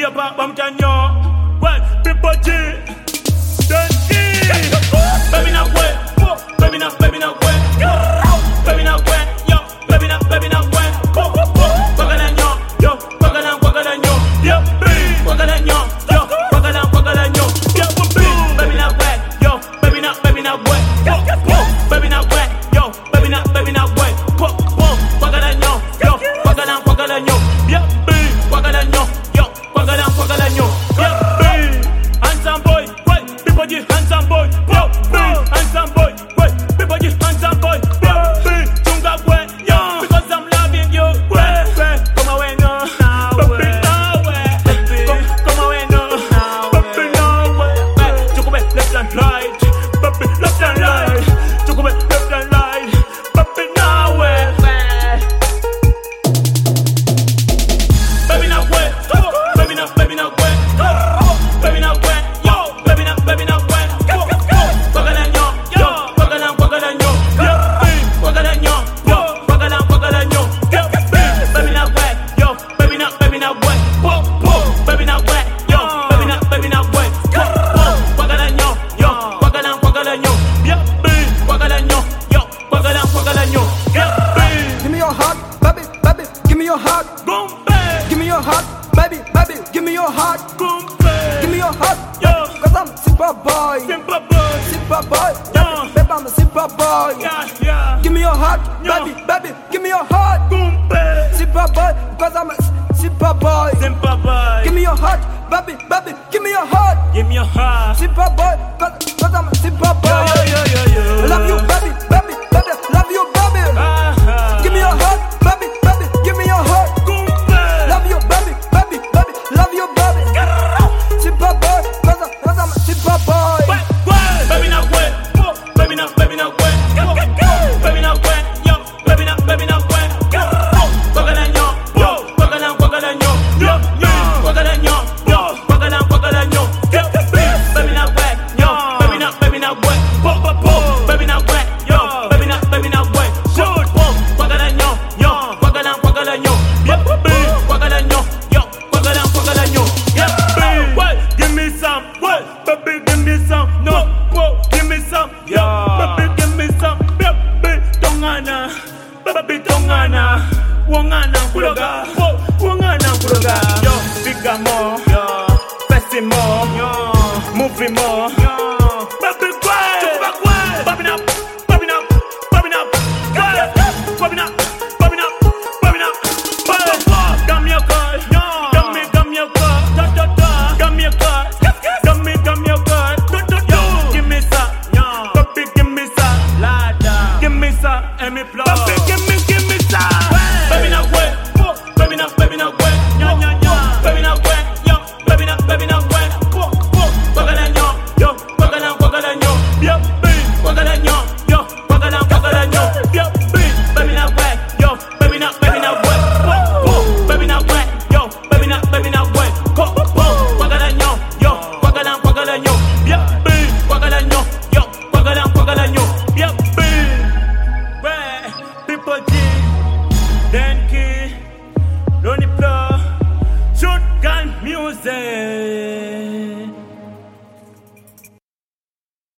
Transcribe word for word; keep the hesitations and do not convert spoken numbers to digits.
up a bum can yo. Well, people G. Don't eat. Baby not wet. Baby not, baby not wet. Baby not wet. Yo, baby not, baby not wet. Wagalan yo, yo, wagalan, wagalan yo. Yo, wagalan yo, yo, wagalan, wagalan yo. Yo, baby not wet. Yo, baby not, baby not wet. Baby not wet. Yo, baby not, baby not wet. Wagalan yo, yo, wagalan, wagalan yo. Yo, wagalan yo, yo, wagalan, wagalan yo. Yo, handsome boy, wait, people you handsome boy. Yo, handsome boy, wait, people you handsome boy. Yo, chunga boy, yo, because I'm loving you. Wait, wait, come away no, baby no way, come, come away no, baby no way. Chunga boy, left and right, baby left and right. Chunga boy, left and right, baby no way. Baby not wet, baby not, baby not wet, baby not wet, yo, baby not, baby not wet. Wagalan yo, yo, wagalan, wagalan yo, yo, wagalan yo, yo, wagalan, wagalan yo, yo, baby not wet, yo, baby not, baby not wet, baby not wet, yo, baby not, baby not wet, wagalan yo, yo, wagalan, wagalan yo, yo, wagalan yo, yo, wagalan, wagalan yo, yo. Give me your heart, baby, baby, give me your heart. Boom, baby. Give me your heart, baby, baby, give me your heart. Boom, baby. Give me your heart, Yo. cause I'm a super boy. Simple boy. Super boy, Yo. baby, I'm a super boy. Yeah, yeah. Give me your heart, Yo. baby, baby, give me your heart. Boom, baby. Super boy, cause I'm a s- super boy. Simple boy. Give me your heart, baby, baby, give me your heart. Give me your heart. Super boy, cause, cause I'm a super boy. Yo, yo, yo, yo, yo. Love you, baby, baby, baby, love you, baby. Uh-huh. Give me your heart, baby, baby, give me your heart. Boom, baby. Love you, baby, baby, baby, love you, baby. Super boy, cause, I- cause I'm a super boy. Wet, wet. Baby not wet. Baby not, baby not wet. Baby not wet. Yo, baby not, baby not